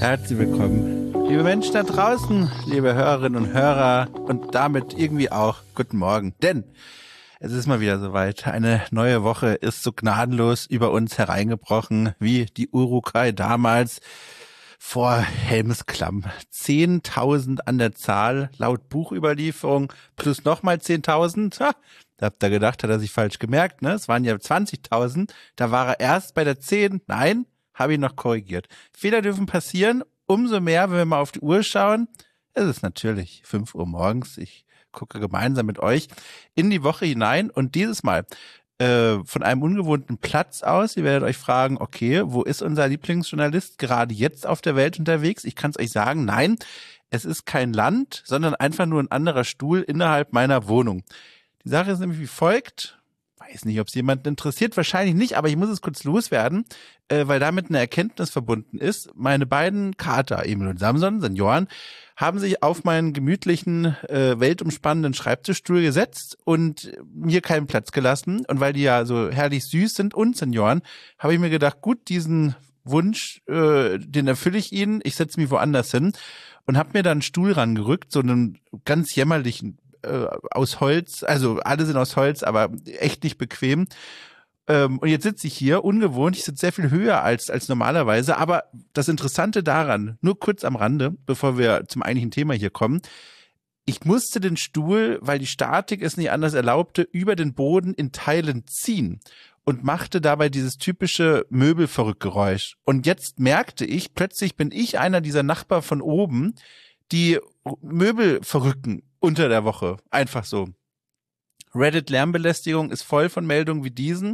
Herzlich willkommen, liebe Menschen da draußen, liebe Hörerinnen und Hörer und damit irgendwie auch guten Morgen. Denn es ist mal wieder soweit. Eine neue Woche ist so gnadenlos über uns hereingebrochen wie die Urukai damals vor Helmsklamm. 10.000 an der Zahl laut Buchüberlieferung plus nochmal 10.000. Da habt ihr gedacht, hat er sich falsch gemerkt, ne? Es waren ja 20.000. Da war er erst bei der 10. Nein, habe ich noch korrigiert. Fehler dürfen passieren. Umso mehr, wenn wir mal auf die Uhr schauen. Es ist natürlich 5 Uhr morgens. Ich gucke gemeinsam mit euch in die Woche hinein und dieses Mal von einem ungewohnten Platz aus. Ihr werdet euch fragen, okay, wo ist unser Lieblingsjournalist gerade jetzt auf der Welt unterwegs? Ich kann es euch sagen, nein, es ist kein Land, sondern einfach nur ein anderer Stuhl innerhalb meiner Wohnung. Die Sache ist nämlich wie folgt. Weiß nicht, ob es jemanden interessiert, wahrscheinlich nicht, aber ich muss es kurz loswerden, weil damit eine Erkenntnis verbunden ist. Meine beiden Kater, Emil und Samson, Senioren, haben sich auf meinen gemütlichen, weltumspannenden Schreibtischstuhl gesetzt und mir keinen Platz gelassen. Und weil die ja so herrlich süß sind und Senioren, habe ich mir gedacht, gut, diesen Wunsch, den erfülle ich ihnen. Ich setze mich woanders hin und habe mir dann einen Stuhl rangerückt, so einen ganz jämmerlichen, aus Holz, also alle sind aus Holz, aber echt nicht bequem. Und jetzt sitze ich hier, ungewohnt, ich sitze sehr viel höher als normalerweise, aber das Interessante daran, nur kurz am Rande, bevor wir zum eigentlichen Thema hier kommen, ich musste den Stuhl, weil die Statik es nicht anders erlaubte, über den Boden in Teilen ziehen und machte dabei dieses typische Möbelverrückgeräusch. Und jetzt merkte ich, plötzlich bin ich einer dieser Nachbarn von oben, die Möbel verrücken unter der Woche. Einfach so. Reddit-Lärmbelästigung ist voll von Meldungen wie diesen.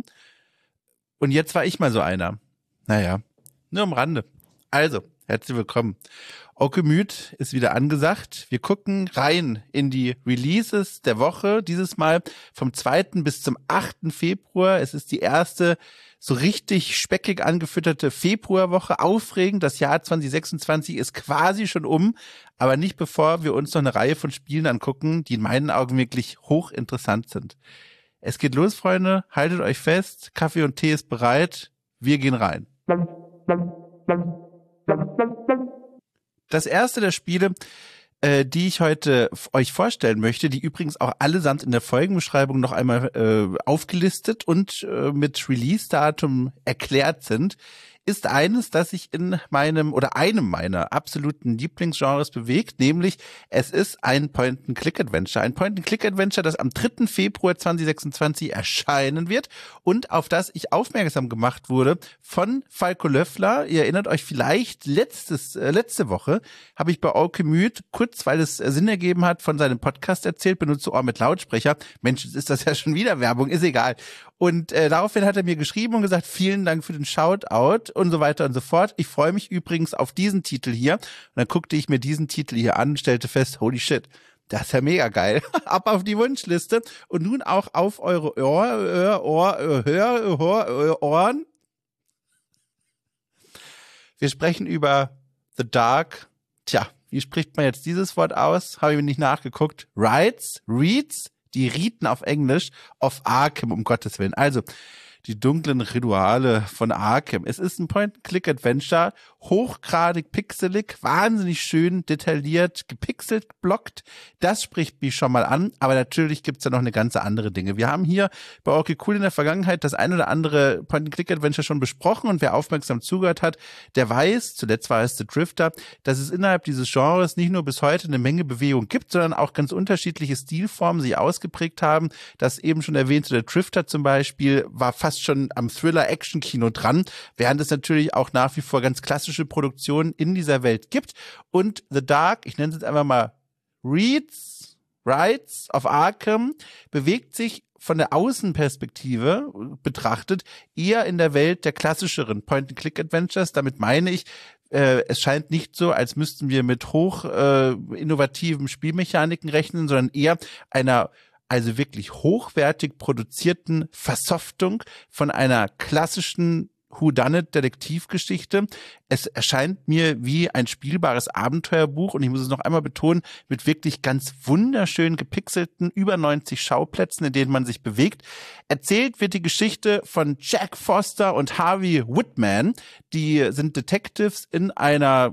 Und jetzt war ich mal so einer. Naja, nur am Rande. Also, herzlich willkommen. Gemüt ist wieder angesagt. Wir gucken rein in die Releases der Woche. Dieses Mal vom 2. bis zum 8. Februar. Es ist die erste so richtig speckig angefütterte Februarwoche. Aufregend, das Jahr 2026 ist quasi schon um, aber nicht bevor wir uns noch eine Reihe von Spielen angucken, die in meinen Augen wirklich hochinteressant sind. Es geht los, Freunde. Haltet euch fest. Kaffee und Tee ist bereit. Wir gehen rein. Das erste der Spiele, die ich heute euch vorstellen möchte, die übrigens auch allesamt in der Folgenbeschreibung noch einmal aufgelistet und mit Release-Datum erklärt sind, ist eines, das sich in einem meiner absoluten Lieblingsgenres bewegt, nämlich es ist ein Point-and-Click-Adventure. Ein Point-and-Click-Adventure, das am 3. Februar 2026 erscheinen wird und auf das ich aufmerksam gemacht wurde von Falco Löffler. Ihr erinnert euch vielleicht, letzte Woche habe ich bei Gemüt, kurz weil es Sinn ergeben hat, von seinem Podcast erzählt, benutze Ohr mit Lautsprecher. Mensch, jetzt ist das ja schon wieder Werbung, ist egal. Und daraufhin hat er mir geschrieben und gesagt, vielen Dank für den Shoutout und so weiter und so fort. Ich freue mich übrigens auf diesen Titel hier. Und dann guckte ich mir diesen Titel hier an und stellte fest, holy shit, das ist ja mega geil. Ab auf die Wunschliste und nun auch auf eure Ohren. Wir sprechen über The Dark. Tja, wie spricht man jetzt dieses Wort aus? Habe ich mir nicht nachgeguckt. Reads, die Riten auf Englisch, of Arkham, um Gottes Willen. Also, die dunklen Rituale von Arkham. Es ist ein Point-and-Click-Adventure, hochgradig pixelig, wahnsinnig schön detailliert, gepixelt, blockt. Das spricht mich schon mal an, aber natürlich gibt's da noch eine ganze andere Dinge. Wir haben hier bei Okay Cool in der Vergangenheit das ein oder andere Point-and-Click-Adventure schon besprochen und wer aufmerksam zugehört hat, der weiß, zuletzt war es The Drifter, dass es innerhalb dieses Genres nicht nur bis heute eine Menge Bewegung gibt, sondern auch ganz unterschiedliche Stilformen sich ausgeprägt haben. Das eben schon erwähnte The Drifter zum Beispiel war fast schon am Thriller-Action-Kino dran, während es natürlich auch nach wie vor ganz klassische Produktionen in dieser Welt gibt. Und The Dark, ich nenne es jetzt einfach mal Rides of Arkham, bewegt sich von der Außenperspektive betrachtet eher in der Welt der klassischeren Point-and-Click-Adventures. Damit meine ich, es scheint nicht so, als müssten wir mit hoch innovativen Spielmechaniken rechnen, sondern eher einer also wirklich hochwertig produzierten Versoftung von einer klassischen Whodunit-Detektivgeschichte. Es erscheint mir wie ein spielbares Abenteuerbuch und ich muss es noch einmal betonen, mit wirklich ganz wunderschön gepixelten über 90 Schauplätzen, in denen man sich bewegt. Erzählt wird die Geschichte von Jack Foster und Harvey Whitman. Die sind Detectives in einer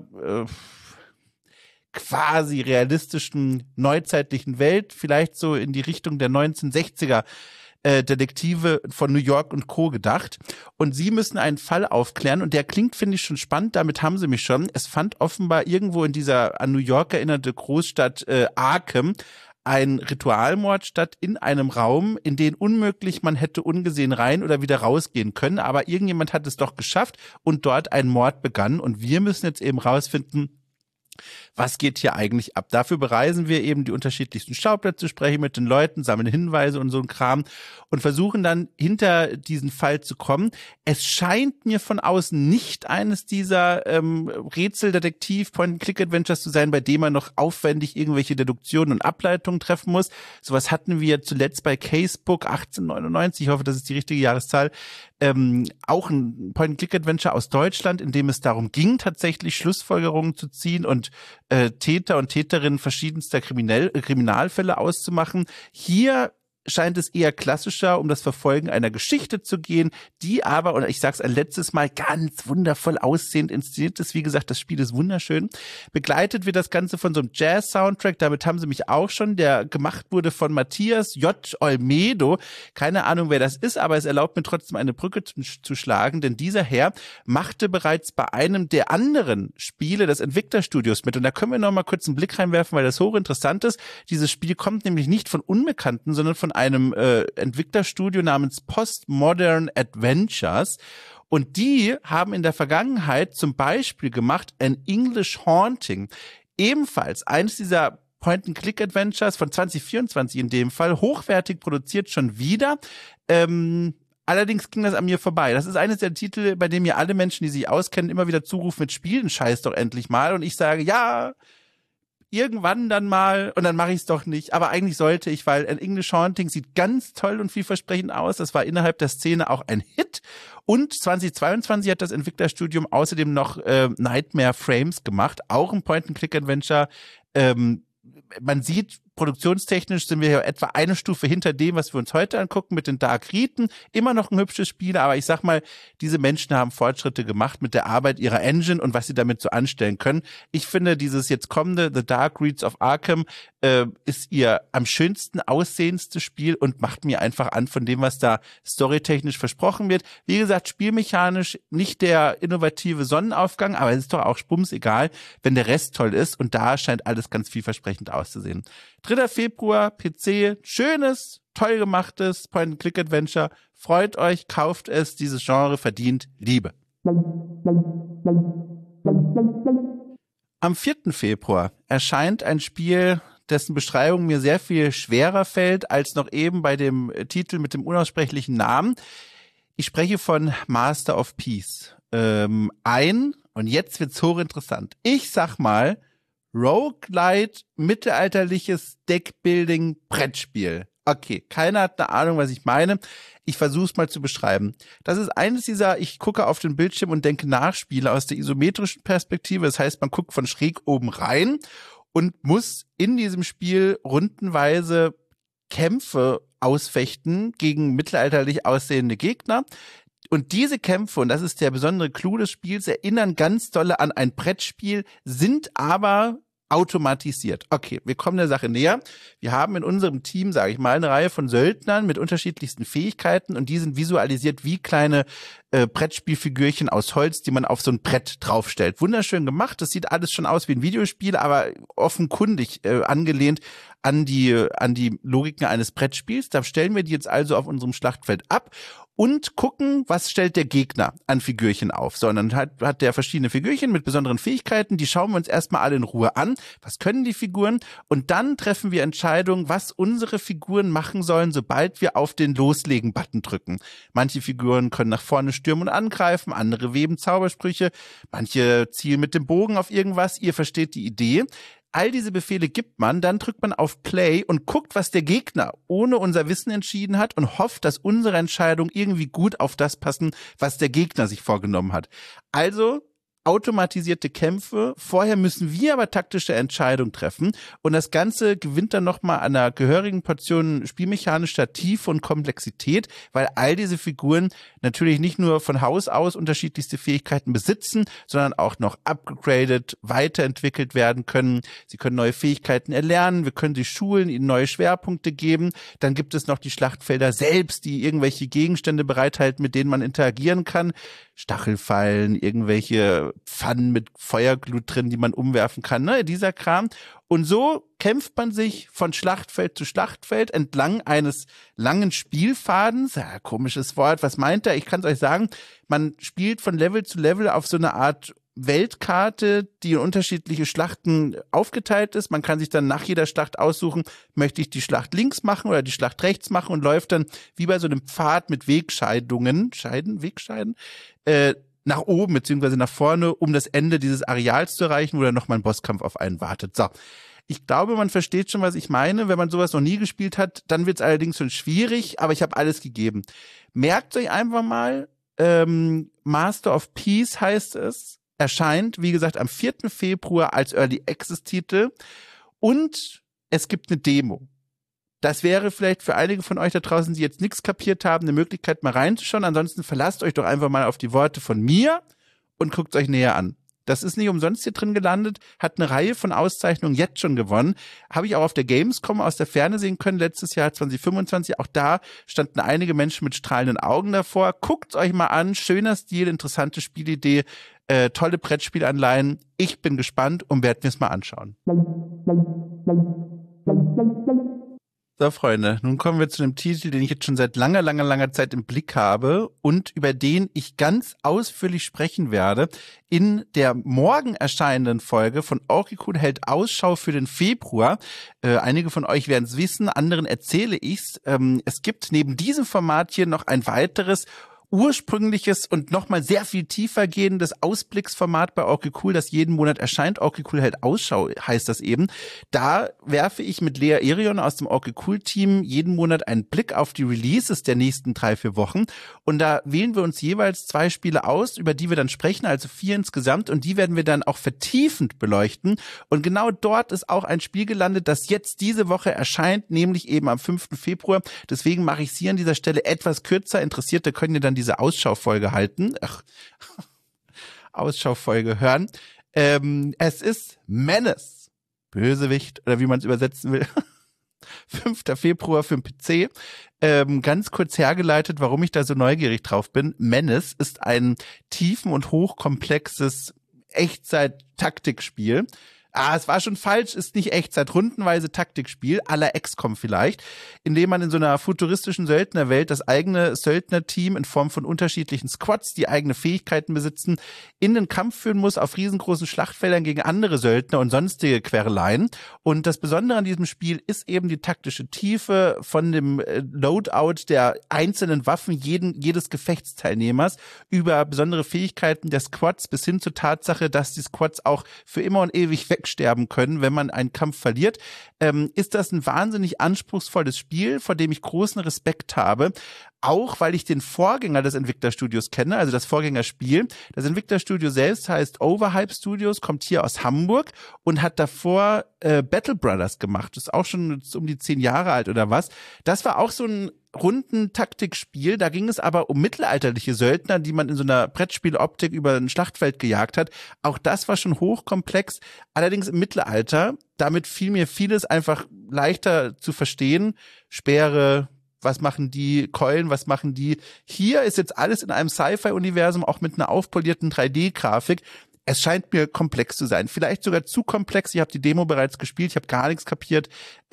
quasi realistischen, neuzeitlichen Welt, vielleicht so in die Richtung der 1960er Detektive von New York und Co. gedacht. Und sie müssen einen Fall aufklären und der klingt, finde ich, schon spannend. Damit haben sie mich schon. Es fand offenbar irgendwo in dieser an New York erinnerte Großstadt Arkham ein Ritualmord statt in einem Raum, in den unmöglich man hätte ungesehen rein oder wieder rausgehen können. Aber irgendjemand hat es doch geschafft und dort ein Mord begann. Und wir müssen jetzt eben rausfinden, was geht hier eigentlich ab? Dafür bereisen wir eben die unterschiedlichsten Schauplätze, sprechen mit den Leuten, sammeln Hinweise und so ein Kram und versuchen dann hinter diesen Fall zu kommen. Es scheint mir von außen nicht eines dieser Rätsel-Detektiv-Point-and-Click-Adventures zu sein, bei dem man noch aufwendig irgendwelche Deduktionen und Ableitungen treffen muss. Sowas hatten wir zuletzt bei Casebook 1899, ich hoffe, das ist die richtige Jahreszahl, auch ein Point-and-Click-Adventure aus Deutschland, in dem es darum ging, tatsächlich Schlussfolgerungen zu ziehen und Täter und Täterinnen verschiedenster Kriminalfälle auszumachen. Hier scheint es eher klassischer um das Verfolgen einer Geschichte zu gehen, die aber, und ich sag's ein letztes Mal, ganz wundervoll aussehend inszeniert ist. Wie gesagt, das Spiel ist wunderschön. Begleitet wird das Ganze von so einem Jazz-Soundtrack, damit haben sie mich auch schon, der gemacht wurde von Matthias J. Olmedo. Keine Ahnung, wer das ist, aber es erlaubt mir trotzdem eine Brücke zu schlagen, denn dieser Herr machte bereits bei einem der anderen Spiele des Entwicklerstudios mit. Und da können wir noch mal kurz einen Blick reinwerfen, weil das hochinteressant ist. Dieses Spiel kommt nämlich nicht von Unbekannten, sondern von einem Entwicklerstudio namens Postmodern Adventures. Und die haben in der Vergangenheit zum Beispiel gemacht An English Haunting. Ebenfalls eines dieser Point-and-Click-Adventures von 2024 in dem Fall, hochwertig produziert schon wieder. Allerdings ging das an mir vorbei. Das ist eines der Titel, bei dem mir alle Menschen, die sich auskennen, immer wieder zurufen mit Spielen, scheiß doch endlich mal. Und ich sage, ja, irgendwann dann mal und dann mache ich es doch nicht. Aber eigentlich sollte ich, weil An English Haunting sieht ganz toll und vielversprechend aus. Das war innerhalb der Szene auch ein Hit. Und 2022 hat das Entwicklerstudium außerdem noch Nightmare Frames gemacht. Auch ein Point-and-Click-Adventure. Man sieht, produktionstechnisch sind wir ja etwa eine Stufe hinter dem, was wir uns heute angucken mit den Dark Riten. Immer noch ein hübsches Spiel, aber ich sag mal, diese Menschen haben Fortschritte gemacht mit der Arbeit ihrer Engine und was sie damit so anstellen können. Ich finde, dieses jetzt kommende The Dark Rites of Arkham ist ihr am schönsten aussehendste Spiel und macht mir einfach an von dem, was da storytechnisch versprochen wird. Wie gesagt, spielmechanisch nicht der innovative Sonnenaufgang, aber es ist doch auch egal, wenn der Rest toll ist und da scheint alles ganz vielversprechend auszusehen. 3. Februar, PC, schönes, toll gemachtes Point-and-Click-Adventure. Freut euch, kauft es, dieses Genre verdient Liebe. Am 4. Februar erscheint ein Spiel, dessen Beschreibung mir sehr viel schwerer fällt, als noch eben bei dem Titel mit dem unaussprechlichen Namen. Ich spreche von Master of Peace. Und jetzt wird's hochinteressant. Ich sag mal, Roguelite, mittelalterliches Deckbuilding-Brettspiel. Okay, keiner hat eine Ahnung, was ich meine. Ich versuche es mal zu beschreiben. Das ist eines dieser, ich gucke auf den Bildschirm und denke nach, Spiele aus der isometrischen Perspektive. Das heißt, man guckt von schräg oben rein und muss in diesem Spiel rundenweise Kämpfe ausfechten gegen mittelalterlich aussehende Gegner. Und diese Kämpfe, und das ist der besondere Clou des Spiels, erinnern ganz dolle an ein Brettspiel, sind aber automatisiert. Okay, wir kommen der Sache näher. Wir haben in unserem Team, sage ich mal, eine Reihe von Söldnern mit unterschiedlichsten Fähigkeiten und die sind visualisiert wie kleine Brettspielfigürchen aus Holz, die man auf so ein Brett draufstellt. Wunderschön gemacht. Das sieht alles schon aus wie ein Videospiel, aber offenkundig angelehnt an die Logiken eines Brettspiels. Da stellen wir die jetzt also auf unserem Schlachtfeld ab und gucken, was stellt der Gegner an Figürchen auf. So, und dann hat der verschiedene Figürchen mit besonderen Fähigkeiten, die schauen wir uns erstmal alle in Ruhe an. Was können die Figuren? Und dann treffen wir Entscheidungen, was unsere Figuren machen sollen, sobald wir auf den Loslegen-Button drücken. Manche Figuren können nach vorne stürmen und angreifen, andere weben Zaubersprüche, manche zielen mit dem Bogen auf irgendwas. Ihr versteht die Idee. All diese Befehle gibt man, dann drückt man auf Play und guckt, was der Gegner ohne unser Wissen entschieden hat und hofft, dass unsere Entscheidung irgendwie irgendwie gut auf das passen, was der Gegner sich vorgenommen hat. Also automatisierte Kämpfe. Vorher müssen wir aber taktische Entscheidungen treffen und das Ganze gewinnt dann nochmal an einer gehörigen Portion spielmechanischer Tiefe und Komplexität, weil all diese Figuren natürlich nicht nur von Haus aus unterschiedlichste Fähigkeiten besitzen, sondern auch noch upgraded, weiterentwickelt werden können. Sie können neue Fähigkeiten erlernen, wir können sie schulen, ihnen neue Schwerpunkte geben. Dann gibt es noch die Schlachtfelder selbst, die irgendwelche Gegenstände bereithalten, mit denen man interagieren kann. Stachelfallen, irgendwelche Pfannen mit Feuerglut drin, die man umwerfen kann, ne, dieser Kram. Und so kämpft man sich von Schlachtfeld zu Schlachtfeld entlang eines langen Spielfadens. Ja, komisches Wort, was meint er? Ich kann es euch sagen, man spielt von Level zu Level auf so eine Art Weltkarte, die in unterschiedliche Schlachten aufgeteilt ist. Man kann sich dann nach jeder Schlacht aussuchen, möchte ich die Schlacht links machen oder die Schlacht rechts machen und läuft dann wie bei so einem Pfad mit Wegscheiden, nach oben beziehungsweise nach vorne, um das Ende dieses Areals zu erreichen, wo dann nochmal ein Bosskampf auf einen wartet. So, ich glaube, man versteht schon, was ich meine. Wenn man sowas noch nie gespielt hat, dann wird es allerdings schon schwierig, aber ich habe alles gegeben. Merkt euch einfach mal, Master of Peace heißt es, erscheint, wie gesagt, am 4. Februar als Early Access Titel und es gibt eine Demo. Das wäre vielleicht für einige von euch da draußen, die jetzt nichts kapiert haben, eine Möglichkeit mal reinzuschauen. Ansonsten verlasst euch doch einfach mal auf die Worte von mir und guckt euch näher an. Das ist nicht umsonst hier drin gelandet, hat eine Reihe von Auszeichnungen jetzt schon gewonnen. Habe ich auch auf der Gamescom aus der Ferne sehen können, letztes Jahr 2025. Auch da standen einige Menschen mit strahlenden Augen davor. Guckt's euch mal an, schöner Stil, interessante Spielidee, tolle Brettspielanleihen. Ich bin gespannt und werde mir's mal anschauen. So, Freunde, nun kommen wir zu einem Titel, den ich jetzt schon seit langer Zeit im Blick habe und über den ich ganz ausführlich sprechen werde in der morgen erscheinenden Folge von Okay Cool hält Ausschau für den Februar. Einige von euch werden es wissen, anderen erzähle ich's. Es gibt neben diesem Format hier noch ein weiteres ursprüngliches und nochmal sehr viel tiefer gehendes Ausblicksformat bei Okay Cool, das jeden Monat erscheint. Okay Cool hält Ausschau, heißt das eben. Da werfe ich mit Lea Erion aus dem Okay Cool Team jeden Monat einen Blick auf die Releases der nächsten 3-4 Wochen. Und da wählen wir uns jeweils 2 Spiele aus, über die wir dann sprechen, also 4 insgesamt. Und die werden wir dann auch vertiefend beleuchten. Und genau dort ist auch ein Spiel gelandet, das jetzt diese Woche erscheint, nämlich eben am 5. Februar. Deswegen mache ich es hier an dieser Stelle etwas kürzer. Interessierte können ihr dann diese Ausschaufolge halten. Ausschaufolge hören. Es ist Menace. Bösewicht, oder wie man es übersetzen will. 5. Februar für den PC. Ganz kurz hergeleitet, warum ich da so neugierig drauf bin. Menace ist ein tiefen- und hochkomplexes Echtzeit-Taktikspiel. Es war schon falsch, ist nicht Echtzeit, rundenweise Taktikspiel, à la XCOM vielleicht, in dem man in so einer futuristischen Söldnerwelt das eigene Söldnerteam in Form von unterschiedlichen Squads, die eigene Fähigkeiten besitzen, in den Kampf führen muss auf riesengroßen Schlachtfeldern gegen andere Söldner und sonstige Quereleien. Und das Besondere an diesem Spiel ist eben die taktische Tiefe von dem Loadout der einzelnen Waffen jedes Gefechtsteilnehmers über besondere Fähigkeiten der Squads bis hin zur Tatsache, dass die Squads auch für immer und ewig wegsterben können, wenn man einen Kampf verliert, ist das ein wahnsinnig anspruchsvolles Spiel, vor dem ich großen Respekt habe. Auch weil ich den Vorgänger des Entwicklerstudios kenne, also das Vorgängerspiel. Das Entwicklerstudio selbst heißt Overhype Studios, kommt hier aus Hamburg und hat davor Battle Brothers gemacht. Das ist auch schon um die 10 Jahre alt oder was. Das war auch so ein Rundentaktikspiel. Da ging es aber um mittelalterliche Söldner, die man in so einer Brettspieloptik über ein Schlachtfeld gejagt hat. Auch das war schon hochkomplex, allerdings im Mittelalter. Damit fiel mir vieles einfach leichter zu verstehen. Speere, was machen die, Keulen, was machen die? Hier ist jetzt alles in einem Sci-Fi-Universum, auch mit einer aufpolierten 3D-Grafik. Es scheint mir komplex zu sein. Vielleicht sogar zu komplex. Ich habe die Demo bereits gespielt. Ich habe gar nichts kapiert.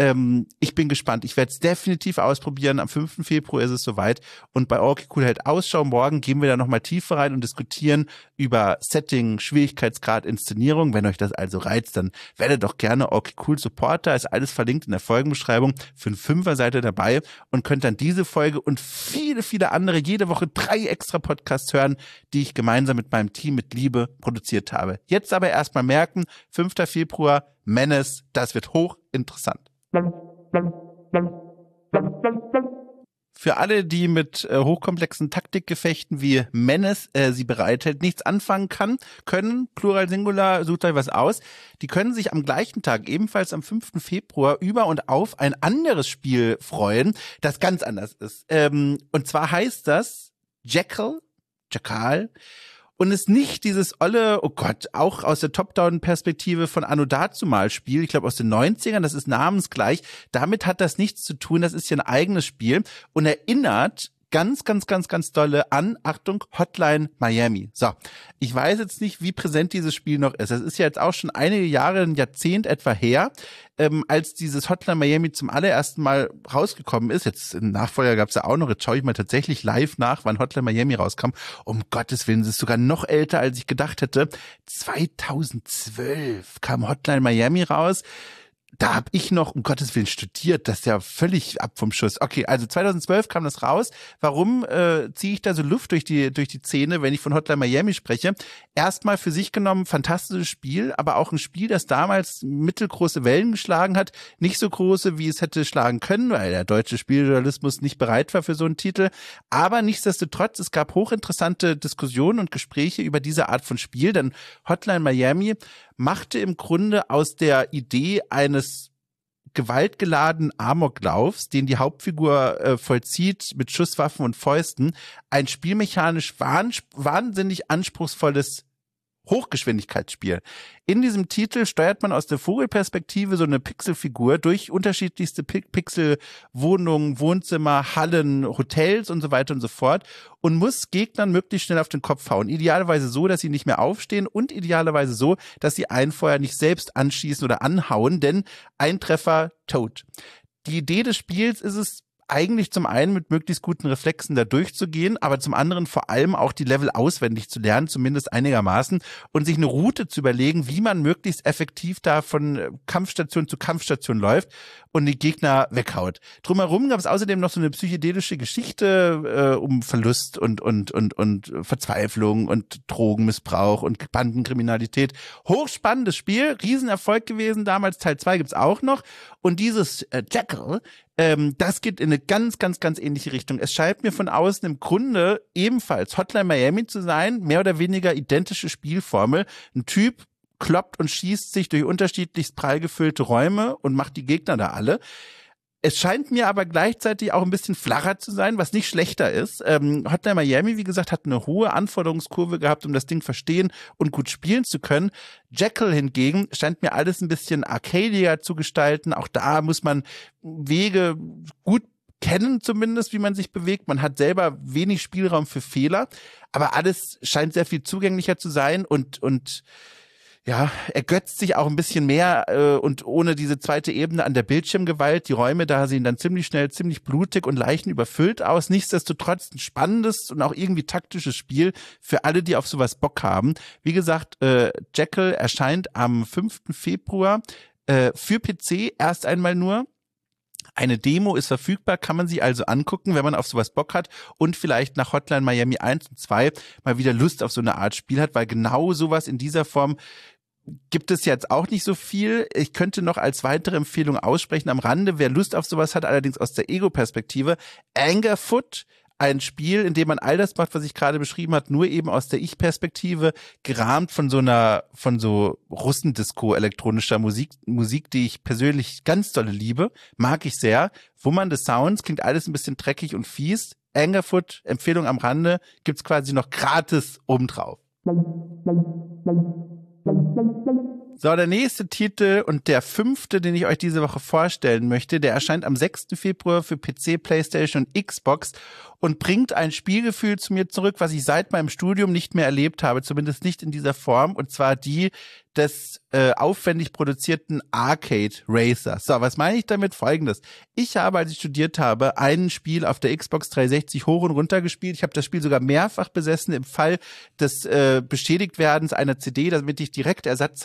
Ich bin gespannt. Ich werde es definitiv ausprobieren. Am 5. Februar ist es soweit. Und bei Okay Cool hält Ausschau morgen gehen wir da nochmal tiefer rein und diskutieren über Setting, Schwierigkeitsgrad, Inszenierung. Wenn euch das also reizt, dann werdet doch gerne Okay Cool Supporter. Ist alles verlinkt in der Folgenbeschreibung für eine 5er-Seite dabei und könnt dann diese Folge und viele, viele andere jede Woche 3 extra Podcasts hören, die ich gemeinsam mit meinem Team mit Liebe produziert habe. Jetzt aber erstmal merken, 5. Februar, Menace, das wird hochinteressant. für alle, die mit hochkomplexen Taktikgefechten wie Menace sie bereithält, nichts anfangen können, Plural, Singular, sucht euch was aus, die können sich am gleichen Tag, ebenfalls am 5. Februar, über und auf ein anderes Spiel freuen, das ganz anders ist. Und zwar heißt das Jackal, und ist nicht dieses olle, oh Gott, auch aus der Top-Down-Perspektive von Anno dazumal Spiel, ich glaube aus den 90ern, das ist namensgleich, damit hat das nichts zu tun, das ist ja ein eigenes Spiel und erinnert ganz dolle an, Achtung, Hotline Miami. So, ich weiß jetzt nicht, wie präsent dieses Spiel noch ist. Das ist ja jetzt auch schon einige Jahre, ein Jahrzehnt etwa her, als dieses Hotline Miami zum allerersten Mal rausgekommen ist. Jetzt im Nachfolger gab es ja auch noch, jetzt schaue ich mal tatsächlich live nach, wann Hotline Miami rauskam. Um Gottes Willen, es ist sogar noch älter, als ich gedacht hätte. 2012 kam Hotline Miami raus. Da habe ich noch, um Gottes Willen, studiert. Das ist ja völlig ab vom Schuss. Okay, also 2012 kam das raus. Warum ziehe ich da so Luft durch die Zähne, wenn ich von Hotline Miami spreche? Erstmal für sich genommen fantastisches Spiel, aber auch ein Spiel, das damals mittelgroße Wellen geschlagen hat. Nicht so große, wie es hätte schlagen können, weil der deutsche Spieljournalismus nicht bereit war für so einen Titel. Aber nichtsdestotrotz, es gab hochinteressante Diskussionen und Gespräche über diese Art von Spiel, denn Hotline Miami machte im Grunde aus der Idee eines gewaltgeladenen Amoklaufs, den die Hauptfigur vollzieht mit Schusswaffen und Fäusten, ein spielmechanisch wahnsinnig anspruchsvolles Hochgeschwindigkeitsspiel. In diesem Titel steuert man aus der Vogelperspektive so eine Pixelfigur durch unterschiedlichste Pixelwohnungen, Wohnzimmer, Hallen, Hotels und so weiter und so fort und muss Gegnern möglichst schnell auf den Kopf hauen. Idealerweise so, dass sie nicht mehr aufstehen und idealerweise so, dass sie einen vorher nicht selbst anschießen oder anhauen, denn ein Treffer tot. Die Idee des Spiels ist es, eigentlich zum einen mit möglichst guten Reflexen da durchzugehen, aber zum anderen vor allem auch die Level auswendig zu lernen, zumindest einigermaßen, und sich eine Route zu überlegen, wie man möglichst effektiv da von Kampfstation zu Kampfstation läuft und die Gegner weghaut. Drumherum gab es außerdem noch so eine psychedelische Geschichte um Verlust und Verzweiflung und Drogenmissbrauch und Bandenkriminalität. Hochspannendes Spiel, Riesenerfolg gewesen damals, Teil 2 gibt's auch noch. Und dieses Jackal, das geht in eine ganz ähnliche Richtung. Es scheint mir von außen im Grunde ebenfalls Hotline Miami zu sein, mehr oder weniger identische Spielformel. Ein Typ kloppt und schießt sich durch unterschiedlichst prall gefüllte Räume und macht die Gegner da alle. Es scheint mir aber gleichzeitig auch ein bisschen flacher zu sein, was nicht schlechter ist. Hotline Miami, wie gesagt, hat eine hohe Anforderungskurve gehabt, um das Ding verstehen und gut spielen zu können. Jackal hingegen scheint mir alles ein bisschen arcadiger zu gestalten. Auch da muss man Wege gut kennen zumindest, wie man sich bewegt. Man hat selber wenig Spielraum für Fehler, aber alles scheint sehr viel zugänglicher zu sein und ja, ergötzt sich auch ein bisschen mehr und ohne diese zweite Ebene an der Bildschirmgewalt. Die Räume da sehen dann ziemlich schnell ziemlich blutig und leichenüberfüllt aus. Nichtsdestotrotz ein spannendes und auch irgendwie taktisches Spiel für alle, die auf sowas Bock haben. Wie gesagt, Jackal erscheint am 5. Februar für PC erst einmal nur. Eine Demo ist verfügbar, kann man sie also angucken, wenn man auf sowas Bock hat und vielleicht nach Hotline Miami 1 und 2 mal wieder Lust auf so eine Art Spiel hat, weil genau sowas in dieser Form gibt es jetzt auch nicht so viel. Ich könnte noch als weitere Empfehlung aussprechen am Rande, wer Lust auf sowas hat, allerdings aus der Ego-Perspektive, Angerfoot, ein Spiel, in dem man all das macht, was ich gerade beschrieben habe, nur eben aus der Ich-Perspektive, gerahmt von so Russendisco elektronischer Musik, die ich persönlich ganz dolle liebe, mag ich sehr. Wummernde Sounds, klingt alles ein bisschen dreckig und fies. Angerfoot, Empfehlung am Rande, gibt's quasi noch gratis obendrauf. So, der nächste Titel und der 5., den ich euch diese Woche vorstellen möchte, der erscheint am 6. Februar für PC, PlayStation und Xbox und bringt ein Spielgefühl zu mir zurück, was ich seit meinem Studium nicht mehr erlebt habe, zumindest nicht in dieser Form, und zwar die des aufwendig produzierten Arcade Racers. So, was meine ich damit? Folgendes. Ich habe, als ich studiert habe, ein Spiel auf der Xbox 360 hoch und runter gespielt. Ich habe das Spiel sogar mehrfach besessen im Fall des Beschädigtwerdens einer CD, damit ich direkt Ersatz habe.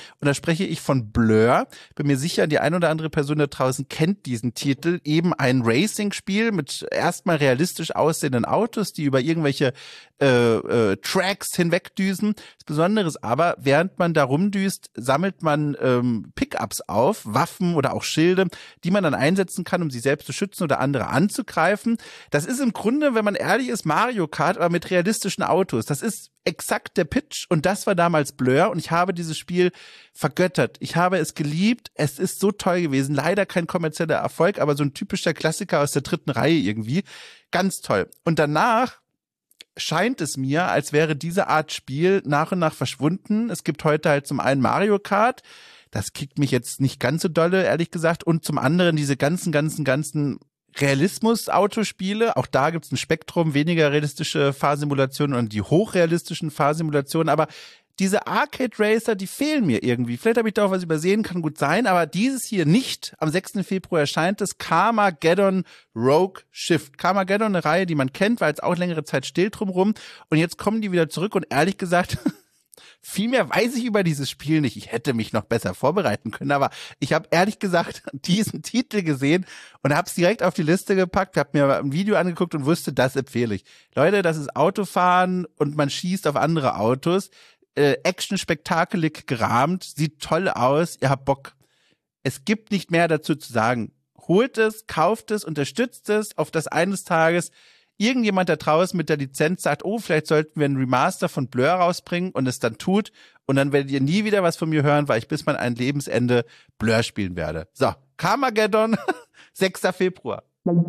Und da spreche ich von Blur. Bin mir sicher, die ein oder andere Person da draußen kennt diesen Titel. Eben ein Racing-Spiel mit erstmal realistisch aussehenden Autos, die über irgendwelche Tracks hinwegdüsen. Das Besondere ist aber, während man da rumdüst, sammelt man Pickups auf, Waffen oder auch Schilde, die man dann einsetzen kann, um sich selbst zu schützen oder andere anzugreifen. Das ist im Grunde, wenn man ehrlich ist, Mario Kart, aber mit realistischen Autos. Das ist exakt der Pitch und das war damals Blur und ich habe dieses Spiel vergöttert. Ich habe es geliebt. Es ist so toll gewesen. Leider kein kommerzieller Erfolg, aber so ein typischer Klassiker aus der dritten Reihe irgendwie. Ganz toll. Und danach scheint es mir, als wäre diese Art Spiel nach und nach verschwunden. Es gibt heute halt zum einen Mario Kart, das kickt mich jetzt nicht ganz so dolle, ehrlich gesagt, und zum anderen diese ganzen Realismus-Autospiele. Auch da gibt es ein Spektrum, weniger realistische Fahrsimulationen und die hochrealistischen Fahrsimulationen, aber diese Arcade Racer, die fehlen mir irgendwie. Vielleicht habe ich da auch was übersehen, kann gut sein, aber dieses hier nicht. Am 6. Februar erscheint es Carmageddon Rogue Shift. Carmageddon, eine Reihe, die man kennt, war jetzt auch längere Zeit still drumrum. Und jetzt kommen die wieder zurück und ehrlich gesagt, viel mehr weiß ich über dieses Spiel nicht. Ich hätte mich noch besser vorbereiten können, aber ich habe ehrlich gesagt diesen Titel gesehen und habe es direkt auf die Liste gepackt, habe mir ein Video angeguckt und wusste, das empfehle ich. Leute, das ist Autofahren und man schießt auf andere Autos. Action-spektakelig gerahmt, sieht toll aus, ihr habt Bock. Es gibt nicht mehr dazu zu sagen. Holt es, kauft es, unterstützt es, auf das eines Tages irgendjemand da draußen mit der Lizenz sagt, oh, vielleicht sollten wir einen Remaster von Blur rausbringen und es dann tut und dann werdet ihr nie wieder was von mir hören, weil ich bis mein Lebensende Blur spielen werde. So, Carmageddon, 6. Februar.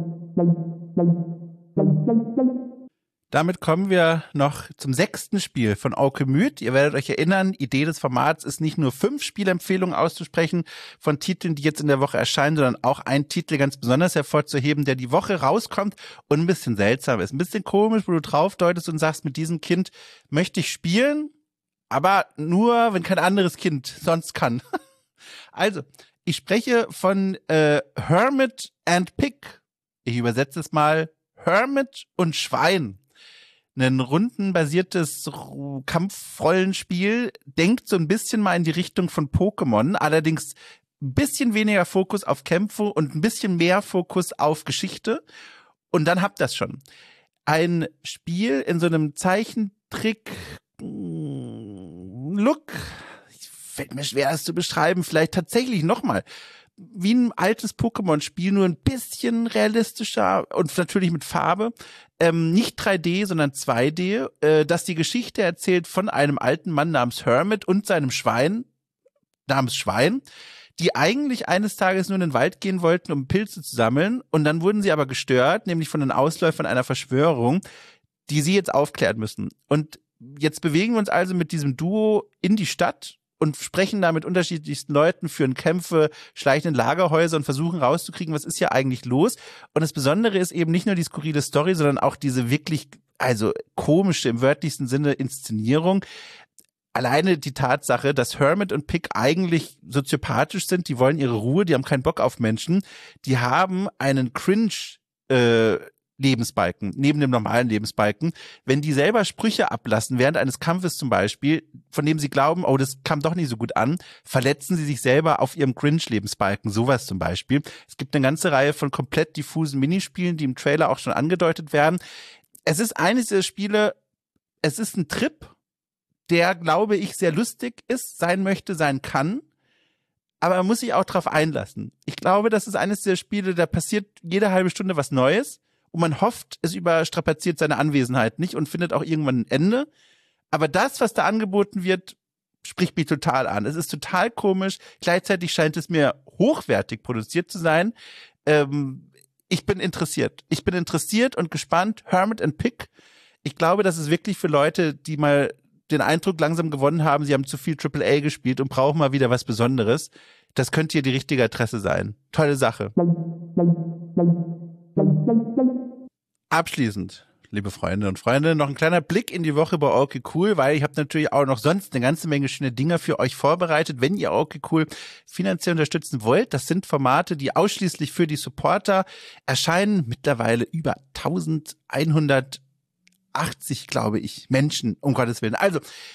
Damit kommen wir noch zum 6. Spiel von Aukemüt. Ihr werdet euch erinnern, Idee des Formats ist nicht nur 5 Spielempfehlungen auszusprechen von Titeln, die jetzt in der Woche erscheinen, sondern auch einen Titel ganz besonders hervorzuheben, der die Woche rauskommt und ein bisschen seltsam ist. Ein bisschen komisch, wo du drauf deutest und sagst, mit diesem Kind möchte ich spielen, aber nur, wenn kein anderes Kind sonst kann. Also, ich spreche von Hermit and Pig. Ich übersetze es mal Hermit und Schwein. Ein rundenbasiertes Kampfrollenspiel, denkt so ein bisschen mal in die Richtung von Pokémon, allerdings ein bisschen weniger Fokus auf Kämpfe und ein bisschen mehr Fokus auf Geschichte. Und dann habt ihr das schon. Ein Spiel in so einem Zeichentrick-Look, fällt mir schwer, das zu beschreiben, vielleicht tatsächlich nochmal wie ein altes Pokémon-Spiel, nur ein bisschen realistischer und natürlich mit Farbe. Nicht 3D, sondern 2D, das die Geschichte erzählt von einem alten Mann namens Hermit und seinem Schwein namens Schwein, die eigentlich eines Tages nur in den Wald gehen wollten, um Pilze zu sammeln. Und dann wurden sie aber gestört, nämlich von den Ausläufern einer Verschwörung, die sie jetzt aufklären müssen. Und jetzt bewegen wir uns also mit diesem Duo in die Stadt und sprechen da mit unterschiedlichsten Leuten, führen Kämpfe, schleichen in Lagerhäuser und versuchen rauszukriegen, was ist hier eigentlich los. Und das Besondere ist eben nicht nur die skurrile Story, sondern auch diese wirklich, also komische, im wörtlichsten Sinne Inszenierung. Alleine die Tatsache, dass Hermit und Pig eigentlich soziopathisch sind, die wollen ihre Ruhe, die haben keinen Bock auf Menschen, die haben einen Lebensbalken, neben dem normalen Lebensbalken, wenn die selber Sprüche ablassen, während eines Kampfes zum Beispiel, von dem sie glauben, oh, das kam doch nicht so gut an, verletzen sie sich selber auf ihrem Cringe-Lebensbalken, sowas zum Beispiel. Es gibt eine ganze Reihe von komplett diffusen Minispielen, die im Trailer auch schon angedeutet werden. Es ist eines der Spiele, es ist ein Trip, der, glaube ich, sehr lustig ist, sein möchte, sein kann, aber man muss sich auch drauf einlassen. Ich glaube, das ist eines der Spiele, da passiert jede halbe Stunde was Neues, und man hofft, es überstrapaziert seine Anwesenheit nicht und findet auch irgendwann ein Ende. Aber das, was da angeboten wird, spricht mich total an. Es ist total komisch. Gleichzeitig scheint es mir hochwertig produziert zu sein. Ich bin interessiert. Ich bin interessiert und gespannt. Hermit and Pig. Ich glaube, das ist wirklich für Leute, die mal den Eindruck langsam gewonnen haben, sie haben zu viel AAA gespielt und brauchen mal wieder was Besonderes. Das könnte hier die richtige Adresse sein. Tolle Sache. Abschließend, liebe Freunde und Freunde, noch ein kleiner Blick in die Woche bei Okay Cool, weil ich habe natürlich auch noch sonst eine ganze Menge schöne Dinge für euch vorbereitet, wenn ihr Okay Cool finanziell unterstützen wollt. Das sind Formate, die ausschließlich für die Supporter erscheinen. Mittlerweile über 1180, glaube ich, Menschen, um Gottes Willen. Also,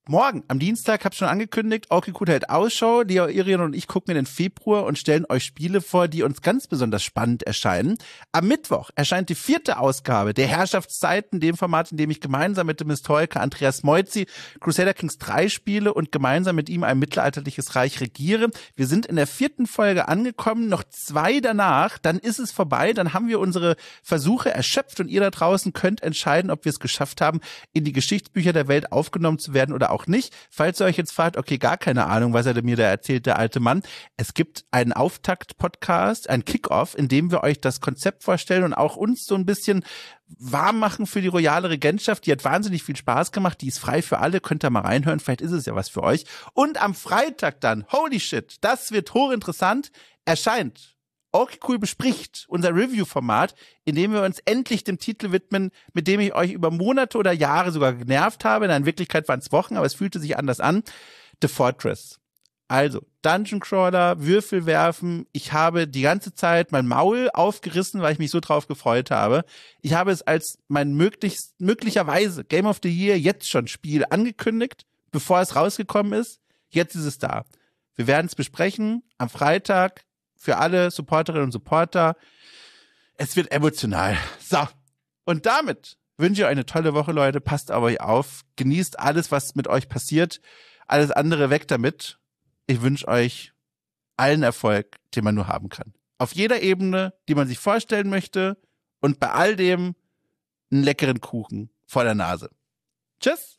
morgen, am Dienstag, hab's schon angekündigt, okay cool hält Ausschau. Leo Irion und ich gucken in den Februar und stellen euch Spiele vor, die uns ganz besonders spannend erscheinen. Am Mittwoch erscheint die 4. Ausgabe der Herrschaftszeiten, dem Format, in dem ich gemeinsam mit dem Historiker Andreas Moizzi Crusader Kings 3 spiele und gemeinsam mit ihm ein mittelalterliches Reich regiere. Wir sind in der 4. Folge angekommen, noch 2 danach, dann ist es vorbei, dann haben wir unsere Versuche erschöpft und ihr da draußen könnt entscheiden, ob wir es geschafft haben, in die Geschichtsbücher der Welt aufgenommen zu werden oder auch nicht. Falls ihr euch jetzt fragt, okay, gar keine Ahnung, was er mir da erzählt, der alte Mann. Es gibt einen Auftakt-Podcast, ein Kick-Off, in dem wir euch das Konzept vorstellen und auch uns so ein bisschen warm machen für die royale Regentschaft. Die hat wahnsinnig viel Spaß gemacht. Die ist frei für alle. Könnt ihr mal reinhören. Vielleicht ist es ja was für euch. Und am Freitag dann, holy shit, das wird hochinteressant, erscheint Okay Cool bespricht, unser Review-Format, in dem wir uns endlich dem Titel widmen, mit dem ich euch über Monate oder Jahre sogar genervt habe. In Wirklichkeit waren es Wochen, aber es fühlte sich anders an. The Fortress. Also, Dungeon Crawler, Würfel werfen. Ich habe die ganze Zeit mein Maul aufgerissen, weil ich mich so drauf gefreut habe. Ich habe es als mein möglicherweise Game of the Year jetzt schon Spiel angekündigt, bevor es rausgekommen ist. Jetzt ist es da. Wir werden es besprechen am Freitag. Für alle Supporterinnen und Supporter. Es wird emotional. So. Und damit wünsche ich euch eine tolle Woche, Leute. Passt auf euch auf. Genießt alles, was mit euch passiert. Alles andere weg damit. Ich wünsche euch allen Erfolg, den man nur haben kann. Auf jeder Ebene, die man sich vorstellen möchte. Und bei all dem einen leckeren Kuchen vor der Nase. Tschüss.